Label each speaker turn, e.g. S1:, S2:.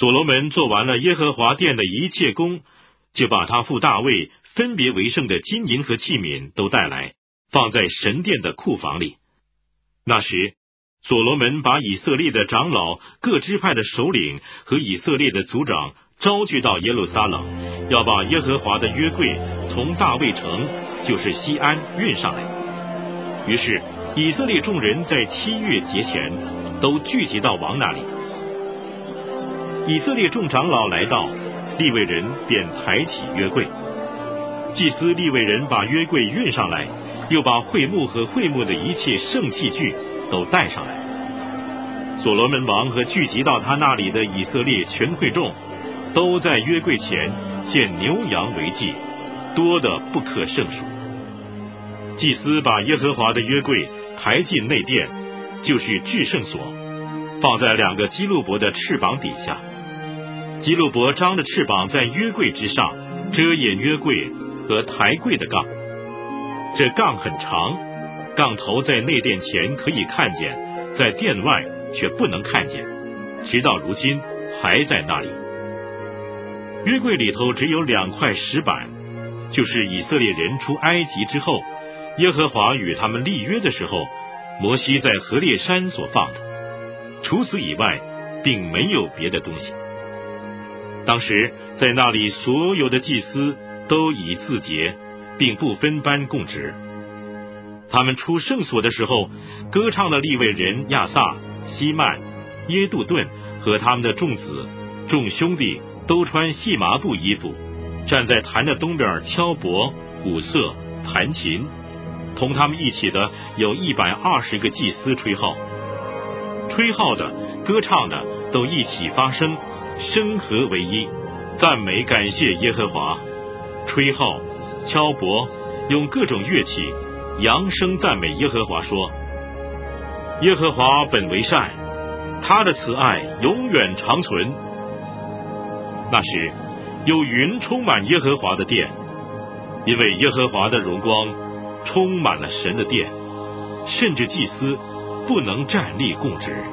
S1: 所罗门做完了耶和华殿的一切工，就把他父大卫分别为圣的金银和器皿都带来，放在神殿的库房里。那时，所罗门把以色列的长老、各支派的首领和以色列的族长招聚到耶路撒冷，要把耶和华的约柜从大卫城，就是西安运上来。于是以色列众人在7月节前都聚集到王那里。以色列众长老来到，利未人便抬起约柜。祭司利未人把约柜运上来，又把会幕和会幕的一切圣器具都带上来。所罗门王和聚集到他那里的以色列全会众，都在约柜前献牛羊为祭，多得不可胜数。祭司把耶和华的约柜抬进内殿，就是至圣所，放在2个基路伯的翅膀底下。基路伯张的翅膀在约柜之上，遮掩约柜和抬柜的杠。这杠很长，杠头在内殿前可以看见，在殿外却不能看见，直到如今还在那里。约柜里头只有2块石板，就是以色列人出埃及之后，耶和华与他们立约的时候，摩西在何烈山所放的。除此以外，并没有别的东西。当时在那里所有的祭司都以自洁，并不分班供职。他们出圣所的时候，歌唱的利未人亚萨、希曼、耶杜顿和他们的众子、众兄弟都穿细麻布衣服，站在坛的东边敲钹、鼓瑟、弹琴。同他们一起的有120个祭司吹号。吹号的、歌唱的都一起发声，声和为一，赞美感谢耶和华。吹号、敲钹，用各种乐器扬声赞美耶和华，说：耶和华本为善，他的慈爱永远长存。那时有云充满耶和华的殿，因为耶和华的荣光充满了神的殿，甚至祭司不能站立供职。